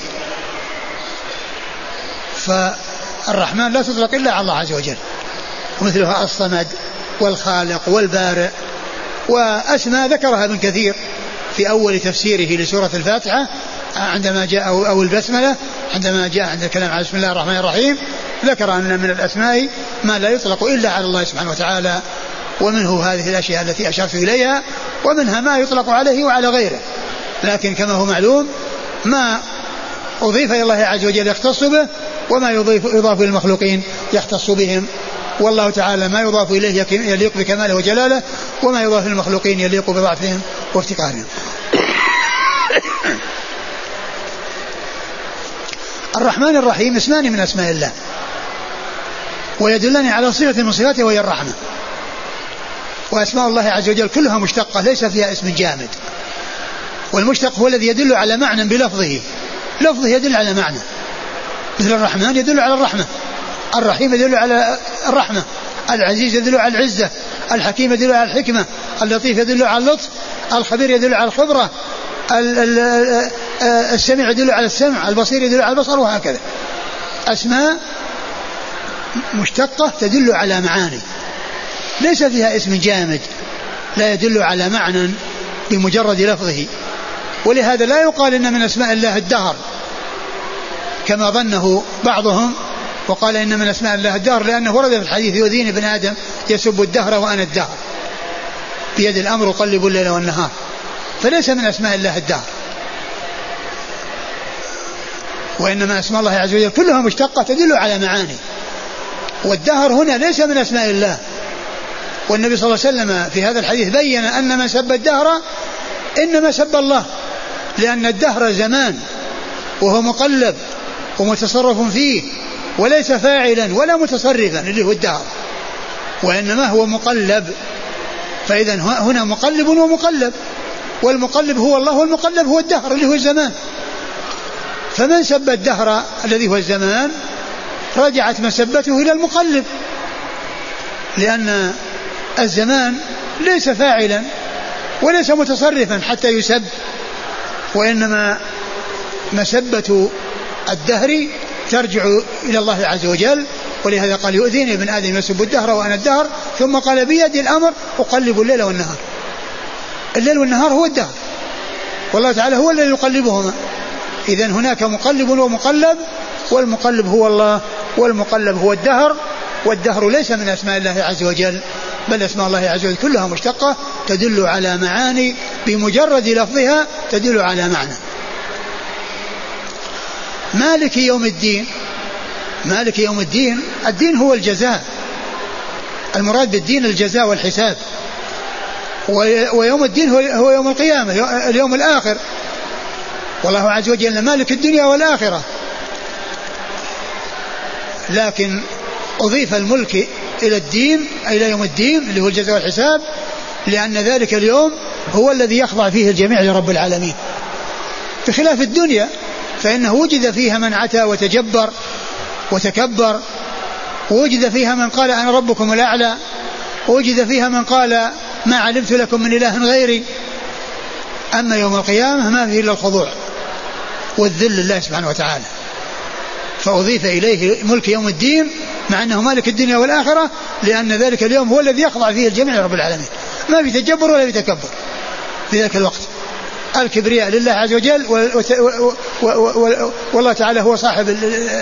فالرحمن لا تطلق إلا على الله عز وجل، ومثلها الصمد والخالق والبارئ، وأسماء ذكرها ابن كثير في أول تفسيره لسورة الفاتحة عندما جاء أو البسملة عندما جاء عند الكلام على بسم الله الرحمن الرحيم ذكر أن من الأسماء ما لا يطلق إلا على الله سبحانه وتعالى، ومنه هذه الأشياء التي أشرت إليها، ومنها ما يطلق عليه وعلى غيره، لكن كما هو معلوم ما أضيف إلى الله عز وجل يختص به، وما يضيف يضاف للمخلوقين يختص بهم، والله تعالى ما يضاف إليه يليق بكماله وجلاله، وما يضاف للمخلوقين يليق بضعفهم وافتقارهم. الرحمن الرحيم اسمان من أسماء الله، ويدلني على صفة من صفاته وهي الرحمة. وأسماء الله عز وجل كلها مشتقة ليس فيها اسم جامد، والمشتق هو الذي يدل على معنى بلفظه، لفظه يدل على معنى، مثل الرحمن يدل على الرحمة، الرحيم يدل على الرحمة، العزيز يدل على العزة، الحكيم يدل على الحكمة، اللطيف يدل على اللطف، الخبير يدل على الخبرة، السميع يدل على السمع، البصير يدل على البصر، وهكذا. أسماء مشتقة تدل على معاني ليس فيها اسم جامد لا يدل على معنى بمجرد لفظه، ولهذا لا يقال إن من أسماء الله الدهر كما ظنه بعضهم وقال إن من أسماء الله الدهر، لأنه ورد في الحديث يؤذيني ابن آدم يسب الدهر وأنا الدهر بيد الأمر أقلب الليل والنهار، فليس من أسماء الله الدهر، وإنما أسماء الله عز وجل كلها مشتقة تدل على معاني، والدهر هنا ليس من أسماء الله. والنبي صلى الله عليه وسلم في هذا الحديث بين أن من سب الدهر إنما سب الله، لأن الدهر زمان وهو مقلب ومتصرف فيه وليس فاعلا ولا متصرفا اللي هو الدهر، وإنما هو مقلب. فإذا هنا مقلب ومقلب، والمقلب هو الله والمقلب هو الدهر اللي هو الزمان. فمن سب الدهر الذي هو الزمان رجعت مسبته إلى المقلب، لأن الزمان ليس فاعلا وليس متصرفا حتى يسب، وإنما مسبة الدهر ترجع إلى الله عز وجل. ولهذا قال يؤذيني ابن آدم يسب الدهر وأنا الدهر، ثم قال بيدي الأمر أقلب الليل والنهار. الليل والنهار هو الدهر، والله تعالى هو الذي يقلبهما. إذن هناك مقلب ومقلب، والمقلب هو الله والمقلب هو الدهر، والدهر ليس من أسماء الله عز وجل، بل أسماء الله عز وجل كلها مشتقة تدل على معاني، بمجرد لفظها تدل على معنى. مالك يوم الدين، مالك يوم الدين، الدين هو الجزاء، المراد بالدين الجزاء والحساب، ويوم الدين هو يوم القيامة اليوم الآخر، والله عز وجل مالك الدنيا والآخرة. لكن أضيف الملك إلى الدين إلى يوم الدين اللي هو الجزاء والحساب، لأن ذلك اليوم هو الذي يخضع فيه الجميع لرب العالمين، بخلاف الدنيا فإنه وجد فيها من عتى وتجبر وتكبر، ووجد فيها من قال أنا ربكم الأعلى، ووجد فيها من قال ما علمت لكم من إله غيري. أما يوم القيامة ما فيه إلا الخضوع والذل لله سبحانه وتعالى، فأضيف إليه ملك يوم الدين مع أنه مالك الدنيا والآخرة، لأن ذلك اليوم هو الذي يخضع فيه الجميع لرب العالمين، ما في تجبر ولا في تكبر في ذلك الوقت. الكبرياء لله عز وجل، والله تعالى هو صاحب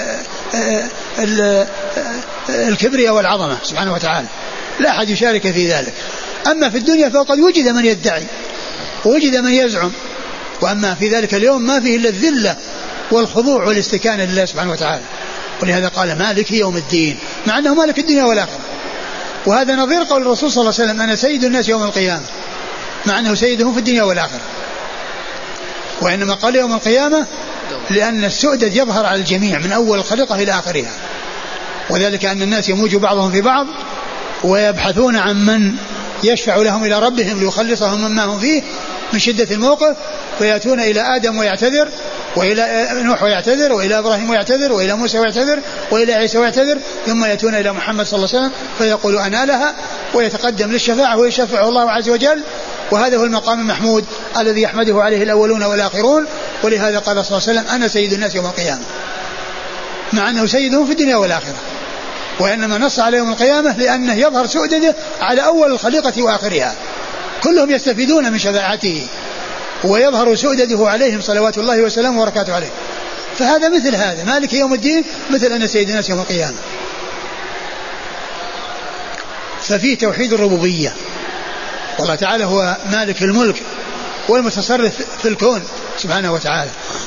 الكبرياء والعظمة سبحانه وتعالى، لا أحد يشارك في ذلك. أما في الدنيا فقد وجد من يدعي ووجد من يزعم، وأما في ذلك اليوم ما فيه إلا الذلة والخضوع والاستكانة لله سبحانه وتعالى. ولهذا قال مالك يوم الدين، مع أنه مالك الدنيا والآخرة. وهذا نظير قول الرسول صلى الله عليه وسلم أنا سيد الناس يوم القيامة، مع أنه سيدهم في الدنيا والآخرة. وإنما قال يوم القيامة لأن السؤدد يظهر على الجميع من أول الخليقة إلى آخرها، وذلك أن الناس يموج بعضهم في بعض ويبحثون عن من يشفع لهم إلى ربهم ليخلصهم مما هم فيه من شدة الموقف، فيأتون إلى آدم ويعتذر، وإلى نوح ويعتذر، وإلى إبراهيم ويعتذر، وإلى موسى ويعتذر، وإلى عيسى ويعتذر، ثم يأتون إلى محمد صلى الله عليه وسلم فيقول أنا لها، ويتقدم للشفاعة ويشفعه الله عز وجل. وهذا هو المقام المحمود الذي يحمده عليه الأولون والآخرون. ولهذا قال صلى الله عليه وسلم أنا سيد الناس يوم القيامة، مع أنه سيدهم في الدنيا والآخرة. وإنما نص على يوم القيامة لأنه يظهر سؤدده على أول الخليقة وآخرها، كلهم يستفيدون من شفاعته، ويظهر سؤدده عليهم صلوات الله وسلامه وبركاته عليه. فهذا مثل هذا مالك يوم الدين، مثل أن سيد الناس يوم القيامة. ففيه توحيد الربوبية، والله تعالى هو مالك الملك والمتصرف في الكون سبحانه وتعالى.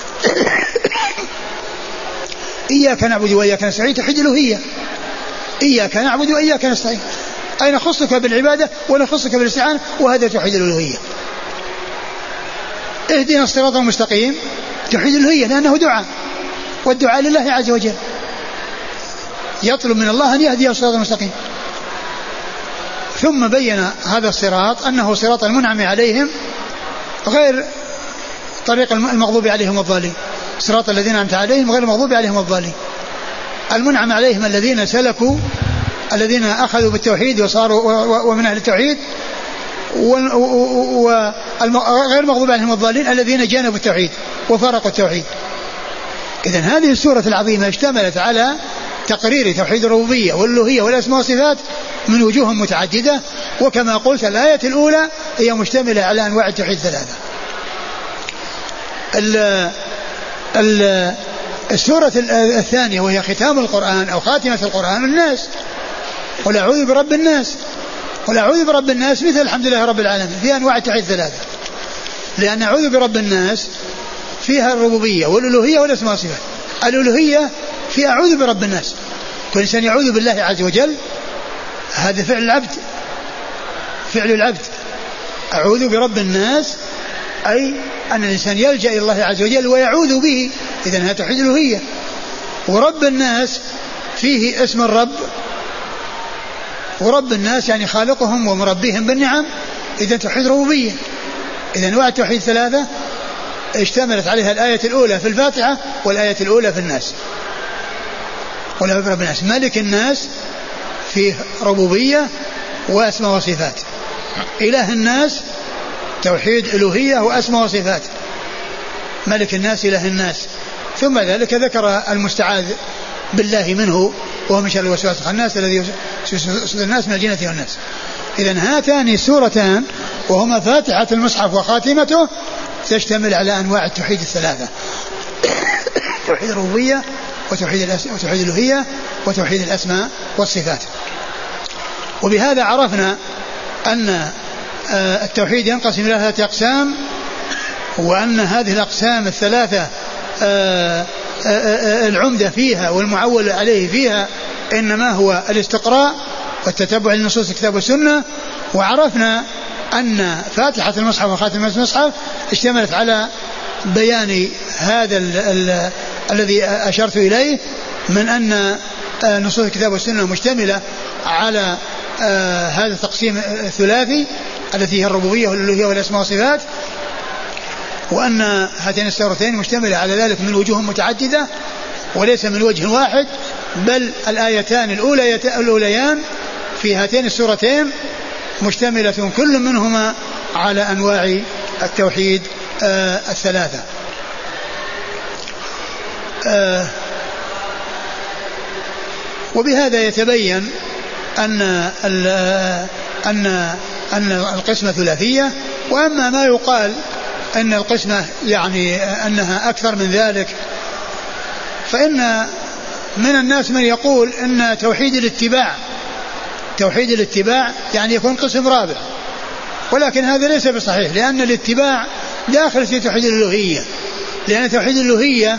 إياك نعبد وإياك نستعين، توحيد الألوهية، إياك نعبد وإياك نستعين، أي نخصك بالعبادة ونخصك بالاستعانة، وهذا توحيد الألوهية. اهدنا الصراط المستقيم، توحيد الألوهية، لأنه دعاء، والدعاء لله عز وجل، يطلب من الله أن يهديه الصراط المستقيم. ثم بين هذا الصراط أنه صراط المنعم عليهم غير طريق المغضوب عليهم الضالين، صراط الذين أنعمت عليهم غير المغضوب عليهم الضالين. المنعم عليهم الذين سلكوا، الذين أخذوا بالتوحيد وصاروا ومن أهل التوحيد، وغير المغضوب عليهم الضالين الذين جانبوا التوحيد وفارقوا التوحيد. إذن هذه السورة العظيمة اشتملت على تقرير توحيد الربوبية والألوهية والأسماء والصفات من وجوه متعددة، وكما قلت الآية الأولى هي مشتملة على أنواع التوحيد ثلاثة. السورة الثانية وهي ختام القرآن أو خاتمة القرآن الناس، قل أعوذ برب الناس. قل أعوذ برب الناس مثل الحمد لله رب العالمين فيها أنواع التوحيد ثلاثة، لأن أعوذ برب الناس فيها الربوبية والألوهية والأسماء والصفات. الألوهية في أعوذ برب الناس، كل إنسان يعوذ بالله عز وجل، هذا فعل العبد، فعل العبد أعوذ برب الناس، أي أن الإنسان يلجأ إلى الله عز وجل ويعوذ به، إذن هذا توحيد الألوهية. ورب الناس فيه اسم الرب، ورب الناس يعني خالقهم ومربيهم بالنعم، إذن توحيد ربوبية. إذن أنواع التوحيد ثلاثة اشتملت عليها الآية الأولى في الفاتحة والآية الأولى في الناس. قل أعوذ برب الناس، ملك الناس فيه ربوبية وأسماء وصفات، إله الناس توحيد ألوهية وأسماء وصفات، ملك الناس إله الناس. ثم ذلك ذكر المستعاذ بالله منه وهو من شر الوسواس الخناس الذي يوسوس الناس من الجنة والناس. إذن هاتان السورتان وهما فاتحة المصحف وخاتمته تشتمل على أنواع التوحيد الثلاثة، توحيد الربوبية وتوحيد وتوحيد الألوهية وتوحيد الأسماء والصفات. وبهذا عرفنا أن التوحيد ينقسم إلى ثلاثة أقسام، وأن هذه الأقسام الثلاثة العمدة فيها والمعول عليه فيها إنما هو الاستقراء والتتبع لنصوص الكتاب والسنة. وعرفنا أن فاتحة المصحف وخاتمة المصحف اشتملت على بيان هذا ال ال الذي أشرت إليه من أن نصوص الكتاب والسنة مشتملة على آه هذا التقسيم الثلاثي التي هي الربوبية والألوهية والأسماء والصفات، وأن هاتين السورتين مشتملة على ذلك من وجوه متعددة وليس من وجه واحد، بل الآيتان الأوليان في هاتين السورتين مشتملة كل منهما على أنواع التوحيد آه الثلاثة. آه وبهذا يتبين أن أن أن القسمة ثلاثية. وأما ما يقال أن القسمة يعني أنها أكثر من ذلك، فإن من الناس من يقول أن توحيد الاتباع توحيد الاتباع يعني يكون قسم رابع، ولكن هذا ليس بصحيح، لأن الاتباع داخل في توحيد الألوهية، لأن توحيد الألوهية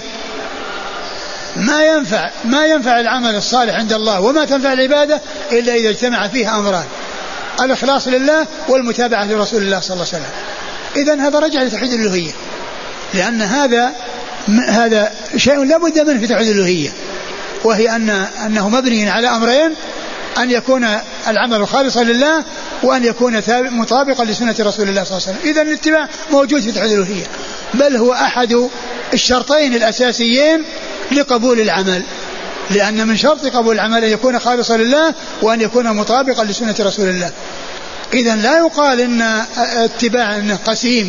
ما ينفع ما ينفع العمل الصالح عند الله وما تنفع العبادة إلا إذا اجتمع فيها أمران: الإخلاص لله والمتابعة لرسول الله صلى الله عليه وسلم. إذن هذا رجع لتوحيد الألوهية، لأن هذا هذا شيء لا بد منه في توحيد الألوهية، وهي أن أنه مبني على أمرين: أن يكون العمل خالصا لله، وأن يكون مطابقا لسنة رسول الله صلى الله عليه وسلم. إذن الاتباع موجود في توحيد الألوهية، بل هو أحد الشرطين الأساسيين لقبول العمل، لأن من شرط قبول العمل أن يكون خالصا لله وأن يكون مطابقا لسنة رسول الله. إذن لا يقال إن اتباع إنه قسيم،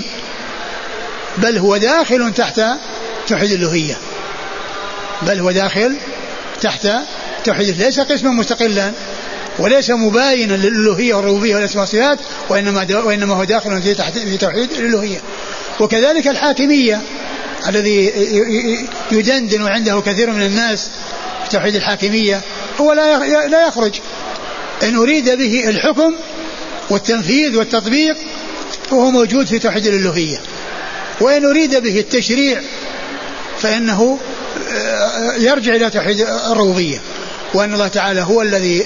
بل هو داخل تحت توحيد الألوهية، بل هو داخل تحت توحيد، ليس قسما مستقلا وليس مباينا للألوهية والربوبية والأسماء والصفات، وإنما وإنما هو داخل في تحت في توحيد الألوهية. وكذلك الحاكمية الذي يدندن عنده كثير من الناس في توحيد الحاكمية، هو لا لا يخرج إن أريد به الحكم والتنفيذ والتطبيق فهو موجود في توحيد الألوهية، وإن أريد به التشريع فإنه يرجع إلى توحيد الربوبية، وأن الله تعالى هو الذي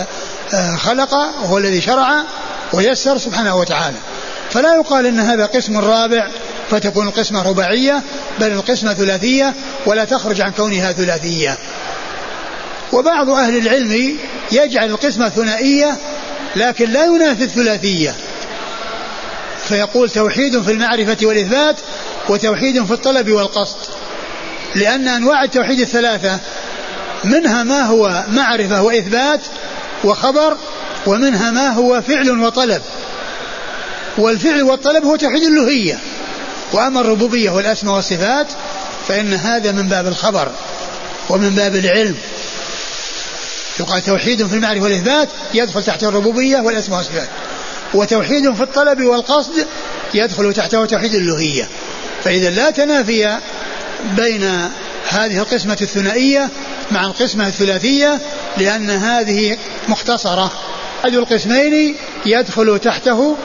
خلق وهو الذي شرع ويسر سبحانه وتعالى. فلا يقال إن هذا قسم رابع فتكون القسمة رباعية، بل القسمة ثلاثية ولا تخرج عن كونها ثلاثية. وبعض أهل العلم يجعل القسمة ثنائية لكن لا ينافي الثلاثية، فيقول توحيد في المعرفة والإثبات وتوحيد في الطلب والقصد، لأن أنواع التوحيد الثلاثة منها ما هو معرفة وإثبات وخبر، ومنها ما هو فعل وطلب، والفعل والطلب هو توحيد الألوهية. وأما الربوبية والأسماء والصفات فإن هذا من باب الخبر ومن باب العلم، يقال توحيد في المعرفة والإثبات يدخل تحت الربوبية والأسماء والصفات، وتوحيد في الطلب والقصد يدخل تحته توحيد الألوهية. فإذا لا تنافي بين هذه القسمة الثنائية مع القسمة الثلاثية، لأن هذه مختصرة، أحد القسمين يدخل تحته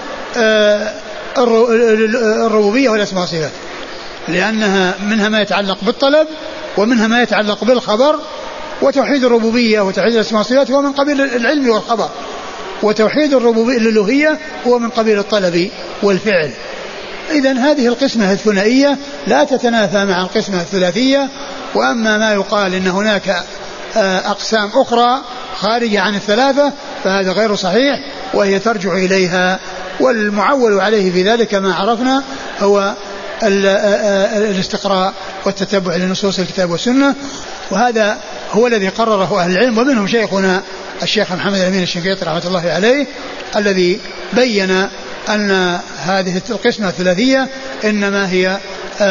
الربوبية والأسماء والصفات، لأنها منها ما يتعلق بالطلب ومنها ما يتعلق بالخبر. وتوحيد الربوبية وتوحيد الأسماء والصفات هو من قبيل العلم والخبر، وتوحيد الربوبية الألوهية هو من قبيل الطلب والفعل. إذن هذه القسمة الثنائية لا تتنافى مع القسمة الثلاثية. وأما ما يقال إن هناك أقسام أخرى خارجة عن الثلاثة فهذا غير صحيح، وهي ترجع إليها، والمعول عليه في ذلك ما عرفنا هو الاستقراء والتتبع لنصوص الكتاب والسنة، وهذا هو الذي قرره أهل العلم، ومنهم شيخنا الشيخ محمد الأمين الشنقيطي رحمة الله عليه الذي بين أن هذه القسمة الثلاثية إنما هي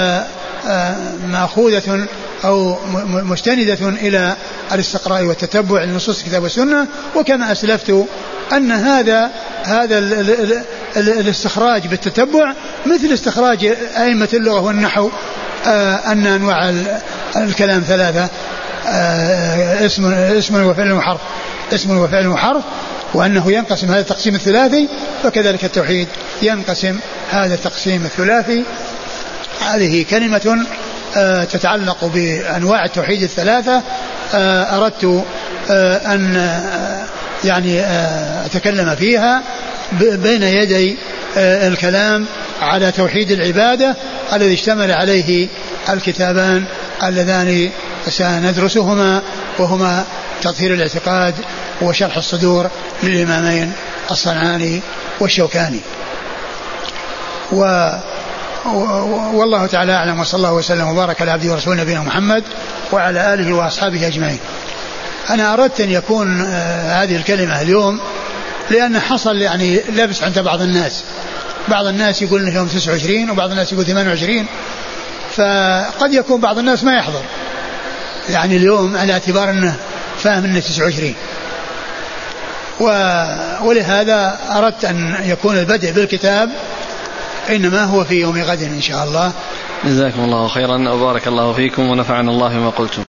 مأخوذة أو مستندة إلى الاستقراء والتتبع لنصوص الكتاب والسنة. وكما أسلفت أن هذا هذا الاستخراج بالتتبع مثل استخراج أئمة اللغة والنحو أن أنواع الكلام ثلاثة، اسم اسم وفعل وحرف، اسم وفعل وحرف، وأنه ينقسم هذا التقسيم الثلاثي، فكذلك التوحيد ينقسم هذا التقسيم الثلاثي. هذه كلمة تتعلق بأنواع التوحيد الثلاثة أردت أن يعني أتكلم فيها بين يدي الكلام على توحيد العبادة الذي اشتمل عليه الكتابان اللذان سندرسهما، وهما تطهير الاعتقاد وشرح الصدور للإمامين الصنعاني والشوكاني. و والله تعالى أعلم، وصلى الله وسلم وبارك على عبده ورسوله نبينا محمد وعلى آله وأصحابه أجمعين. أنا أردت أن يكون هذه الكلمة اليوم لأن حصل يعني لبس عند بعض الناس، بعض الناس يقول إنه يوم تسعة وعشرين وبعض الناس يقول ثمانية وعشرين، فقد يكون بعض الناس ما يحضر يعني اليوم على اعتبار أنه فاهم أنه تسعة وعشرين، ولهذا أردت أن يكون البدء بالكتاب إنما هو في يوم غد إن شاء الله. جزاكم الله خيرا وبارك الله فيكم ونفعنا الله بما قلتم.